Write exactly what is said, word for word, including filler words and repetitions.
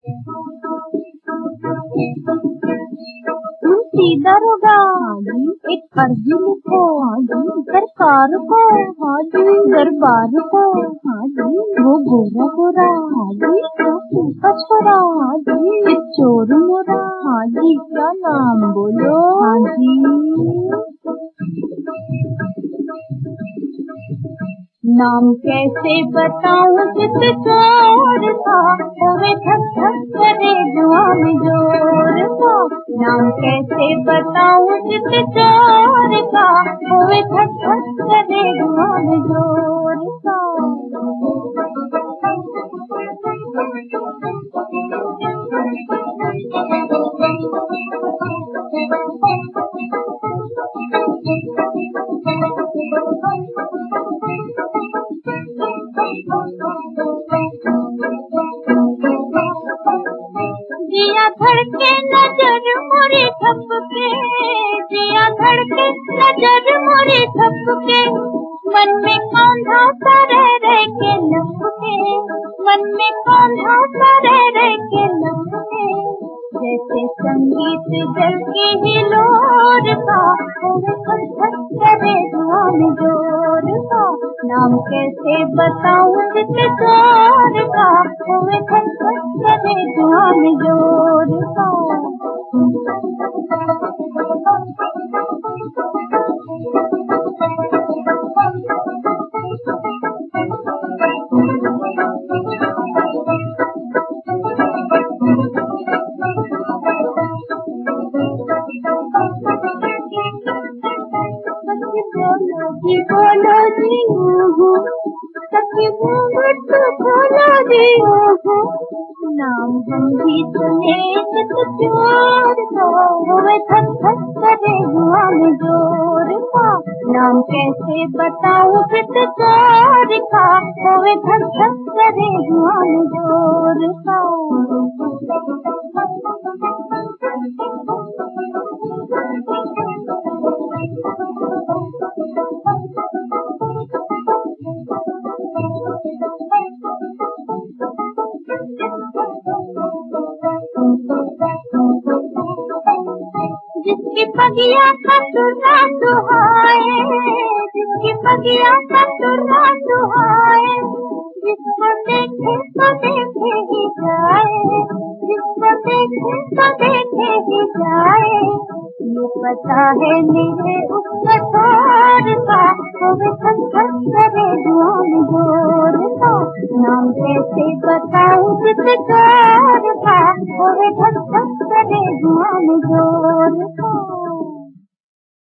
तुलसी दरोगा हाजी एक अर्जी लिखो हाजी सरकार को हाजी दरबार को हाजी वो गोरा गोरा हाजी कछोरा हाजी चोर मोरा हाजी क्या नाम बोलो हाजी। नाम कैसे बताऊं चित चोर था होवे धक धक करे जुआ में जोर था। नाम कैसे बताऊं चित चोर था होवे धक धक करे जुआ में जोर था। जिया धड़के नजर मोरी थपके जिया धड़के नजर मोरी थपके मन में कौंधा करे रे के लपके मन में कौंधा करे रे के लपके जैसे संगीत जल के हिलोर का धक धक करे जुआ में जोर का। नाम कैसे बताऊं चित चोर का होवे धक धक करे जुआ में जोर का। सखी बोलो जी हो सखी घूंघट खोलो जी हो नाम हम भी सुने चित चोर का होवे धक धक करे जुआ में जोर का। नाम कैसे बताऊं चित चोर का होवे धक धक करे जुआ में जोर का। जिसकी पगिया का सुरना सुहाए जिसकी पगिया का सुरना सुहाए जिसको देखे तो देखे ही जाए जिसको देखे तो देखे ही जाए। ये पता है मेरे उस कठोर का होवे धक धक करे जुआ में जोर का। नाम कैसे बताऊं चित चोर का होवे धक धक करे जुआ में जोर।